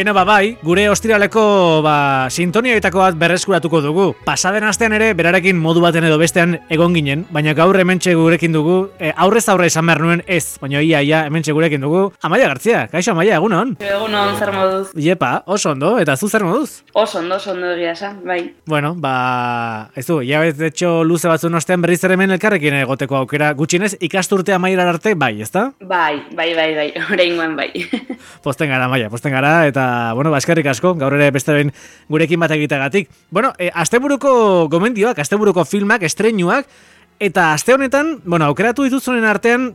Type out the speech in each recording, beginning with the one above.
Beno, bai, gure ostiraleko sintoniaetako bat berreskuratuko dugu. Pasaden astean ere berarekin modu baten edo bestean egon ginen, baina gaur hementxe gurekin dugu, aurrez aurre esan behar nuen ez, baina ia hementxe gurekin dugu. Amaia Gartzia, kaixo Amaia, egunon? Egunon, zer moduz? Iepa, oso ondo, eta zu zer moduz? Oso ondo egia esan, bai. Bueno, ez du, betxo luze batzuen ostean berriz ere hemen elkarrekin egoteko aukera, gutxienez ikasturte amaierar arte, bai, ezta? Bai, oraingoan bai. Posten gara, Amaia, posten gara, eta, eskerrik asko, gaur ere beste behin gurekin bat egiteagatik. Asteburuko gomendioak, asteburuko filmak, estreinuak, eta aste honetan, aukeratu dituzunen artean,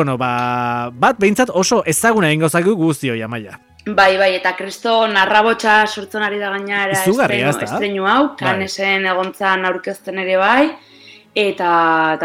bat behintzat oso ezaguna egin gauzaku guztioi, Amaia. Bai, eta Kristo narrabotsa sortzen ari da gainera estreinu hau, Canesen egontzan aurkezten ere bai, eta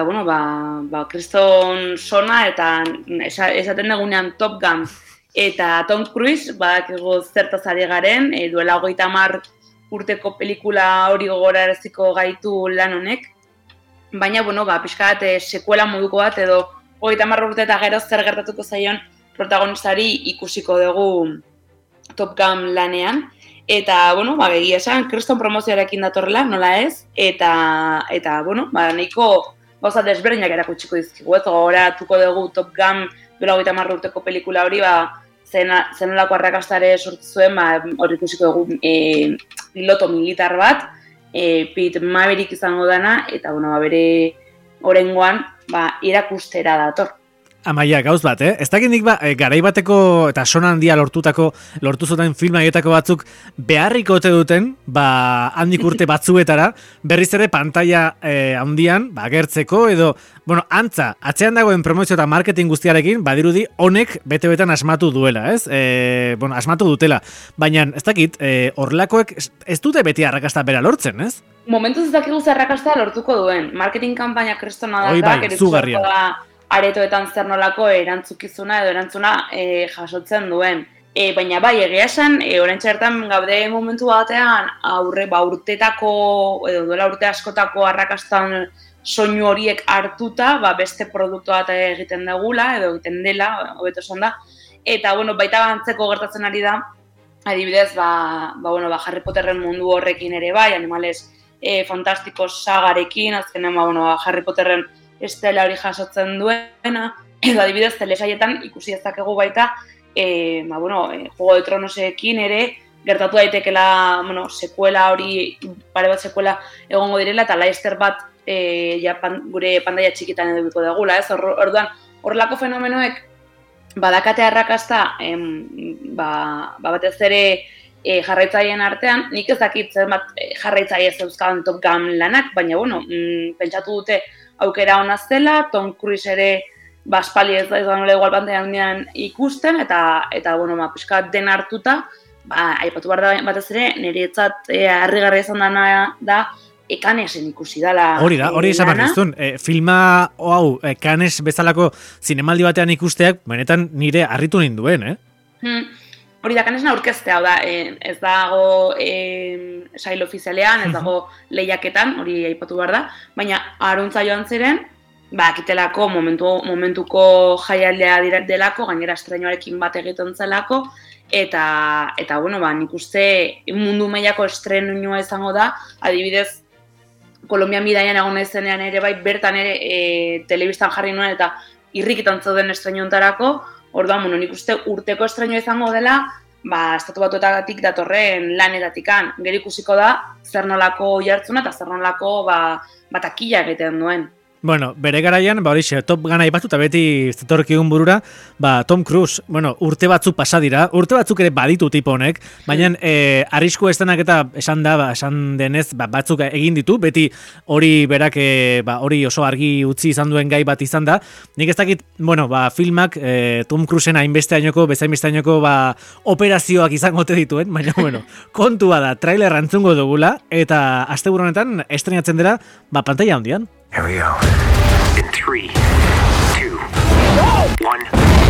Kriston sona, eta esaten dugunean Top Gun, eta Tom Cruise, badakigu zertaz ari garen, duela 30 urteko pelikula hori gogoraraziko gaitu lan honek, baina, pixka bat sekuela moduko bat, edo 30 urte eta gero zer gertatuko zaion protagonistari ikusiko dugu Top Gun lanean, eta, begia esan, Kriston promozioarekin datorrela, nola ez, eta nahiko gauza desberdinak erakutsiko dizkigu, gogoratuko dugu Top Gun duela 30 urteko pelikula hori, zenolako arrakastare sortu zuen, hori ikusiko dugu piloto militar bat, Pete Maverick izango dana, eta bere oraingoan irakustera dator. Amaia, gauz bat, ez dakit nik garaibateko eta sona handia lortu zuten filma egitako batzuk beharriko ote duten, handik urte batzuetara, berriz ere pantalla handian, agertzeko edo, antza, atzean dagoen promozio eta marketing guztiarekin, badirudi honek bete-betan asmatu duela, ez? Asmatu dutela, baina ez dakit, horrelakoek ez dute beti arrakasta bera lortzen, ez? Momentuz ez dakigu zer arrakasta lortuko duen, marketing kanpaina kristona da, zugarria. Aretoetan zer nolako erantzukizuna edo erantzuna jasotzen duen. Baina egia esan, oraintxe bertan gaude momentu batean urtetako, edo duela urte askotako arrakastan soinu horiek hartuta, beste produktu bat egiten dugula, edo egiten dela, hobeto esan da. Eta, baita antzeko gertatzen ari da, adibidez, Harry Potterren mundu horrekin ere bai, animales fantastiko sagarekin, azkenean, Harry Potterren estela hori jasotzen duena, edo adibidez telesaietan ikusi dezakegu baita, Juego de Tronosekin ere, gertatu daitekela, sekuela hori, pare bat sekuela egongo direla, eta laster bat gure pantaila txikitan edukiko dugula, ez? Orduan, horrelako fenomenoek badakate arrakasta, batez ere jarraitzaileen artean, nik ez dakit zer bat jarraitzaile zeuzkan Top Gun lanak, baina, pentsatu dute aukera ona zela, Tom Cruise ere aspaldi ez da nola igual pantaila handian ikusten, eta pixka den hartuta, aipatu behar da batez ere, niretzat harrigarria izan dana da, Canesen ikusi dela. Hori esan behar dizun, filma hau, Cannes bezalako zinemaldi batean ikusteak, benetan nire harritu ninduen, Hori da, Cannesen aurkeztea, ez dago sail ofizialean, ez dago lehiaketan, hori aipatu behar da, baina aruntza joan ziren, akitelako momentuko jaialdea delako, gainera estreinoarekin bat egiten zelako, eta nik uste mundu mailako estrenua izango da, adibidez, Kolombian bidaian egon naizenean ere bai, bertan ere telebistan jarri nuen eta irrikitan zauden estreinuentarako. Orduan, nik uste urteko estreinoa izango dela, estatu batuetatik datorren lanetatikan. Gero ikusiko da, zer nolako jartzuna eta zer nolako batakila egiten duen. Bere garaian, horixe, Top Gun aipatu eta beti zetorkigun burura, Tom Cruise, urte batzuk pasa dira, urte batzuk ere baditu tipo honek, baina arrisku estenak eta esan denez, batzuk egin ditu, beti hori berak, hori oso argi utzi izan duen gai bat izan da. Nik ez dakit, filmak Tom Cruiseen bezain beste ainoko operazioak izango te dituen, baina, kontua da, trailer antzungo dugula, eta asteburu honetan estrenatzen dela, pantaila handian. Here we go. In 3, 2, 1.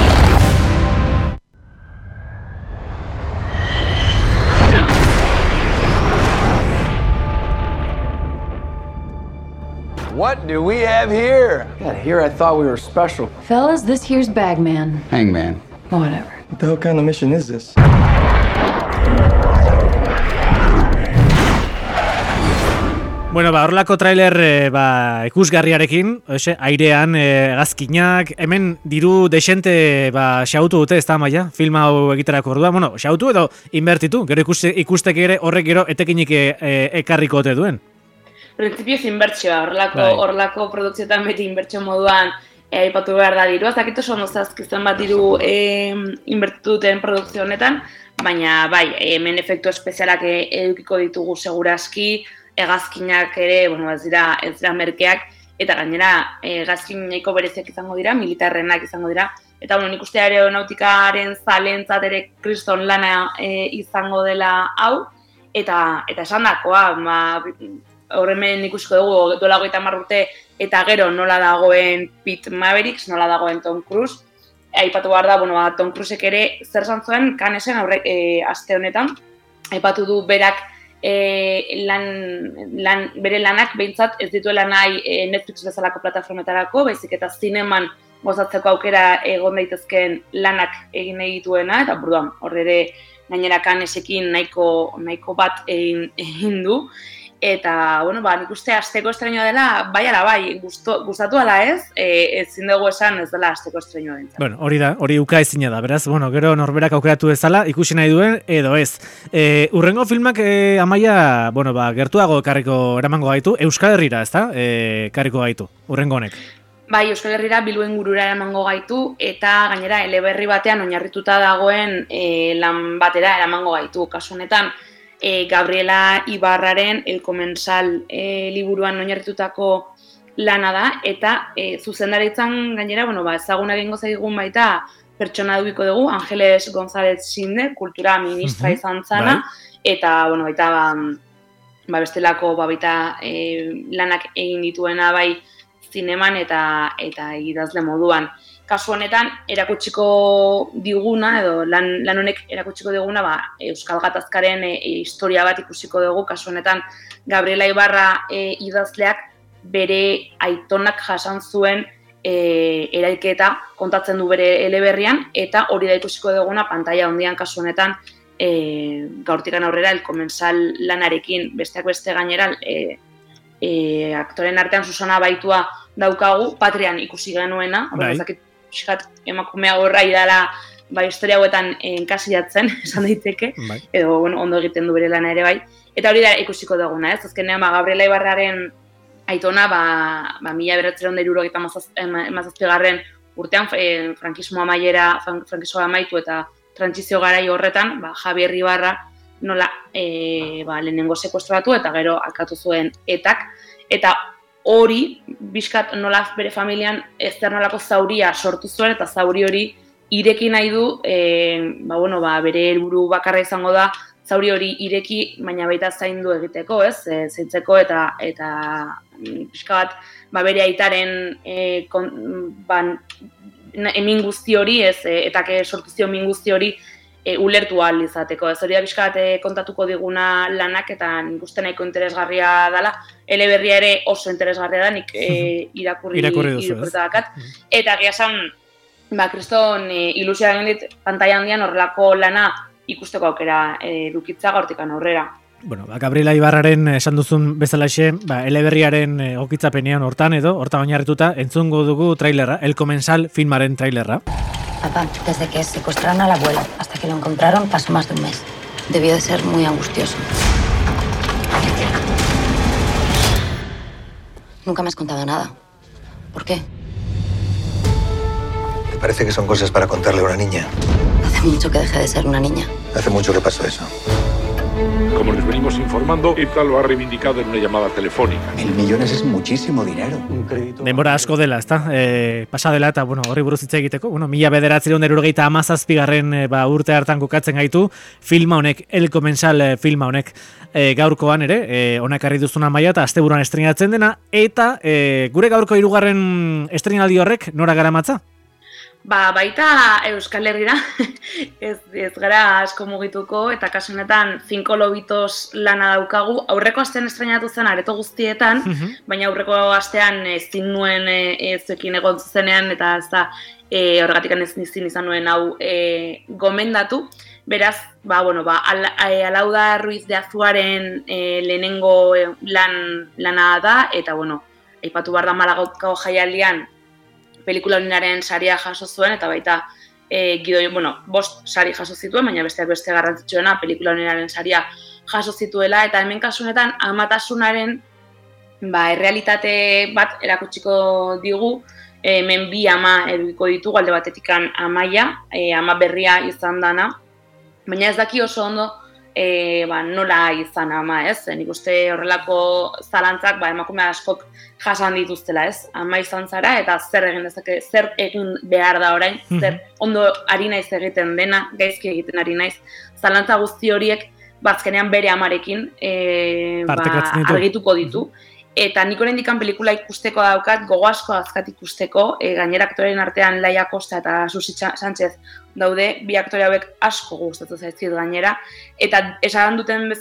What do we have here? God, here I thought we were special. Fellas, this here's Bagman. Hangman. Whatever. What the hell kind of mission is this? Bueno, horrelako trailer ikusgarriarekin, airean, gazkinak, hemen diru desente xautu dute, ez da, Maia, film hau egiterako ordua, bueno, xautu edo inbertitu, gero ikusteke ere horrek gero etekinik ekarriko ote duen. Printzipioz inbertsioa, horrelako produkzioetan beti inbertsio moduan aipatu behar da dirua, zakit oso nozazkizan bat diru inbertitu duten produkzio honetan, baina bai, hemen efektu espezialak edukiko ditugu seguraski, egazkinak ere, ez dira merkeak, eta gainera egazkin nahiko bereziak izango dira, militarrenak izango dira, eta nik uste aeronautikaren zalentzat ere kriston lana izango dela hau, eta esan dakoa, horremen ikusiko dugu duela 30 urte, eta gero nola dagoen Pete Mavericks, nola dagoen Tom Cruise, aipatu behar da, Tom Cruisek ere zer zantzuen Cannesen aste honetan, aipatu du berak bere lanak behintzat ez dituela nahi Netflix bezalako plataformetarako, baizik eta zineman gozatzeko aukera egon daitezkeen lanak egin dituena, eta burduan, horre ere gainera Cannesekin nahiko bat egin du. Eta, nik uste asteko estrenioa dela, bai ala bai, gustatu ala ez, ezin dugu esan ez dela asteko estrenioa dentza. Bueno, hori uka ezina da, beraz, gero norberak aukeratu ezala, ikusi nahi duen, edo ez. Urrengo filmak, Amaia, gertuago eramango gaitu, Euskal Herrira, ez da, karriko gaitu, urrengo honek. Bai, Euskal Herrira Bilboen gurura eramango gaitu, eta gainera eleberri batean oinarrituta dagoen lan batera eramango gaitu, kasu honetan, Gabriela Ibarraren El Comensal liburuan oinarritutako lana da, eta zuzendaritzan gainera, ezaguna egingo zaigun baita pertsona dubiko dugu, Angeles González Sinde, kultura ministra izan zana, eta baita bestelako baita lanak egin dituena bai zineman eta idazle moduan. Kasu honetan, erakutsiko diguna, edo lan honek erakutsiko diguna, Euskal Gatazkaren historia bat ikusiko dugu, kasu honetan, Gabriela Ibarra idazleak bere aitonak jasan zuen erailketa kontatzen du bere eleberrian, eta hori da ikusiko duguna pantaila handian kasu honetan, gaurtikan aurrera, El Comensal lanarekin, besteak beste gainera, aktoren artean Susana Baitua daukagu, Patrian ikusi genuena, emakumea horra idala historia hauetan enkasiatzen, esan daiteke, edo ondo egiten du bere lana ere bai. Eta hori da ikusiko duguna, ez? Azkenean, Gabriela Ibarraren aitona, 1977 urtean, frankismoa amaitu eta trantsizio garai horretan, Javier Ibarra nola lehenengo sekuestratu eta gero alkatu zuen etak, eta hori, bizkat nola bere familian ez nolako zauria sortu zuen, eta zauri hori ireki nahi du, bere helburu bakarra izango da, zauri hori ireki, baina baita zaindu egiteko, ez? Zaintzeko eta bizkat bere aitaren emin guzti hori, eta sortu zion min guzti hori ulertu ahal izateko. Ez hori da bizkat kontatuko diguna lanak, eta nik uste nahiko interesgarria dela, eleberria ere oso interesgarria da, nik irakurri dakat. Eta esan, kriston ilusioa egin dit, pantaila handian horrelako lana ikusteko aukera edukitza gaurtikan aurrera. Gabriela Ibarraren esan duzun bezalaxe, eleberriaren okitzapenean hortan oinarrituta, entzungo dugu trailerra, El Comensal filmaren trailerra. Papá, desde que secuestraron al abuelo hasta que lo encontraron pasó más de un mes. Debió de ser muy angustioso. Nunca me has contado nada. ¿Por qué? ¿Te parece que son cosas para contarle a una niña? Hace mucho que dejé de ser una niña. Hace mucho que pasó eso. Como les venimos informando, ETA lo ha reivindicado en una llamada telefónica. 1.000 millones es muchísimo dinero. Denbora asko dela, ezta? Pasa dela eta horri buruz hitz egiteko. 1977 urte hartan kokatzen gaitu filma honek, El Comensal filma honek gaurkoan ere, onak harri duzuna Maia eta asteburuan estrenatzen dena, eta gure gaurko 3. estrenaldi horrek nora garamatza? Baita Euskal Herrira, ez gara asko mugituko, eta kasu honetan 5 lobitos lana daukagu. Aurreko astean estrenatu zen areto guztietan, baina aurreko astean ezin nuen zuekin egon zuzenean, eta ez da horregatik ez nizin izan nuen hau gomendatu. Beraz, Alauda Ruiz de Azuaren lehenengo lana da, eta, aipatu behar da Malagako jaialdian pelikula honinaren saria jaso zuen, eta baita Gidoi, 5 sari jaso zituen, baina besteak beste garrantzitsuena pelikula honinaren saria jaso zituela, eta hemen kasunetan amatasunaren errealitate bat erakutsiko digu, hemen 2 ama edukiko ditugu, alde batetikan Amaia, ama berria izan dana, baina ez daki oso ondo nola izan ama, ez? Nik uste horrelako zalantzak emakume askok jasan dituztela, ez? Ama izan zara eta zer egin dezake, zer egin behar da orain, zer ondo ari naiz egiten dena, gaizki egiten ari naiz, zalantza guzti horiek bazkenean bere amarekin argituko ditu. Eta nik oraindikan pelikula ikusteko daukat, gogo asko azkat ikusteko, gainera aktoreen artean Laia Costa eta Susi Sánchez daude, 2 aktore hauek asko gustatu zaizkit gainera, eta esan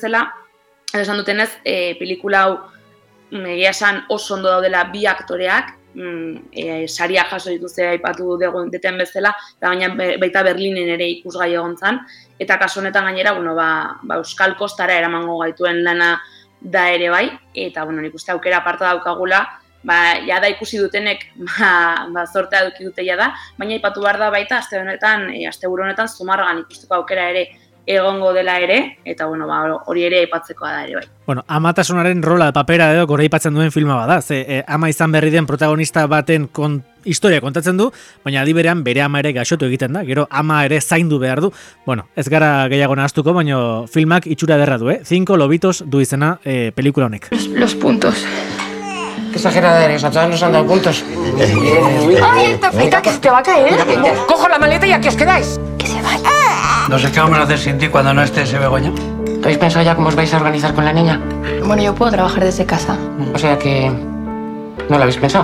dutenez, pelikula hau egia esan oso ondo daudela 2 aktoreak, saria jaso dituzte aipatu deten bezala, eta baina baita Berlinen ere ikusgai egon zan, eta kasu honetan gainera, Euskal Kostara eramango gaituen lana da ere bai, eta nik uste aukera aparta daukagula, jada ikusi dutenek zortea eduki dute jada, baina aipatu behar da baita asteburu honetan Zumarragan ikusteko aukera ere egongo dela ere, eta hori ere aipatzekoa da ere bai. Amatasunaren rola papera edo gora aipatzen duen filma bada, ama izan berri den protagonista baten historia kontatzen du, baina aldi berean bere ama ere gaixotu egiten da, gero ama ere zaindu behar du. Ez gara gehiago nahaztuko, baina filmak itxura ederra du, 5 lobitos du izena pelikula honek. Los puntos. Qué exagerada eres, a todas nos han dado puntos. ¡Ay, esta feita que se te va a caer! ¡Cojo la maleta y aquí os quedáis! ¡Que se vaya! No sé qué vamos a hacer sin ti cuando no esté ese Begoña. ¿Habéis pensado ya cómo os vais a organizar con la niña? Bueno, yo puedo trabajar desde casa. O sea que... ¿no lo habéis pensado?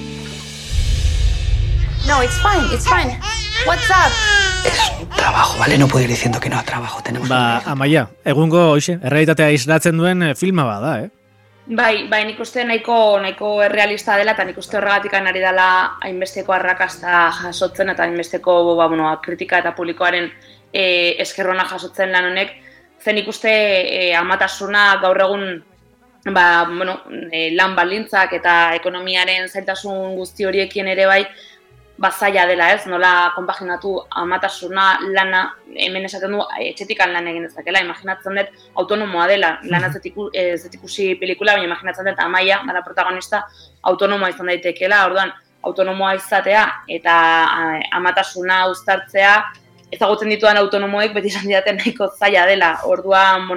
No, it's fine. What's up? Es un trabajo, ¿vale? No puedo ir diciendo que no a trabajo. Tenemos Amaia, egungo, errealitatea islatzen duen filma bada, Bai, nik uste nahiko errealista dela, eta nik uste horregatik ari dela hainbesteko arrakasta jasotzen, eta hainbesteko kritika eta publikoaren eskerrona jasotzen lan honek, zen nik uste amatasuna gaur egun lan baldintzak eta ekonomiaren zailtasun guzti horiekin ere bai, zaila dela, ez? Nola konpaginatu amatasuna lana, hemen esaten du etxetikan lan egin dezakela, imaginatzen dut autonomoa dela, lana ez ikusi pelikula, baina imaginatzen dut Amaia, dela protagonista, autonomoa izan daitekeela, orduan autonomoa izatea eta amatasuna uztartzea, ezagutzen ditudan autonomoek beti izan didaten nahiko zaila dela, orduan,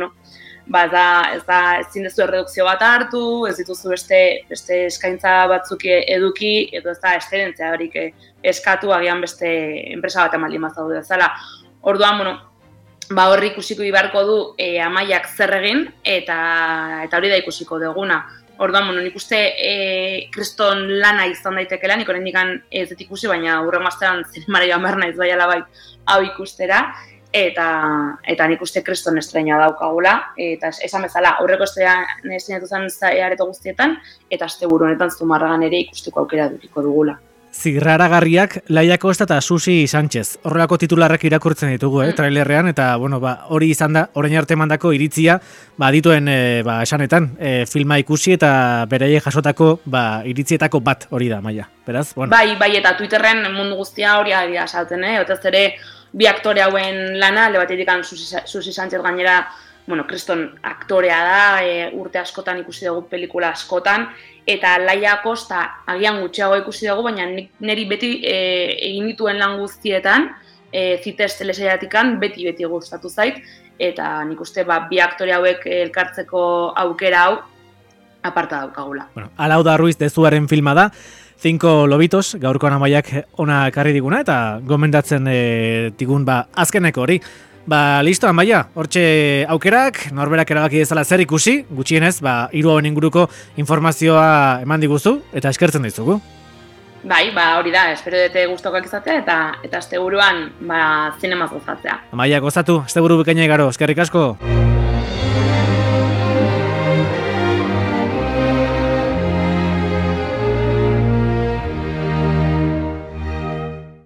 ezin dezu erredukzio bat hartu, ez dituzu beste eskaintza batzuk eduki, edo ez da eszedentzia horik eskatu agian beste enpresa bat emaldi mazaude bezala. Orduan, horri ikusiko ibarko du Amaiak zer egin, eta hori da ikusiko duguna. Orduan, nik uste kriston lana izan daitekela, nik oraindikan ez dut ikusi, baina hurrengo astean zinemara joan behar naiz baiala bai hau ikustera, eta nik uste kriston estreina daukagula, eta esan bezala, aurreko estean estrenatu zen areto guztietan, eta asteburu honetan Zumarragan ere ikusteko aukera dukiko dugula. Zirraragarriak Laia Costa eta Susi Sánchez. Horrelako titularrak irakurtzen ditugu, trailerrean, eta hori izan da, orain arte emandako iritzia, adituen esanetan, filma ikusi eta beraiek jasotako iritzietako bat hori da, Maia. Beraz, Bai, eta Twitterren mundu guztia hori adia esaten, otez ere, 2 aktore hauen lana, alde batetik Susi Sánchez gainera, kriston aktorea da, urte askotan ikusi dugu pelikula askotan, eta Laia Costa agian gutxiago ikusi dugu, baina niri beti egin dituen lan guztietan, Zites telesaiatikan beti gustatu zait, eta nik uste 2 aktore hauek elkartzeko aukera hau aparta daukagula. Alauda Ruiz de Azuaren filma da, 5 lobitos, gaurkoan Amaiak ona ekarri diguna, eta gomendatzen digun azkeneko hori. Listo, Amaia, hortxe aukerak, norberak erabaki dezala zer ikusi, gutxienez, 3 hauen inguruko informazioa eman diguzu, eta eskertzen dizugu. Bai, hori da, espero dute gustokoak izatea, eta asteburuan zinemaz gozatzea. Amaia, gozatu, asteburu bikaina igaro, eskerrik asko.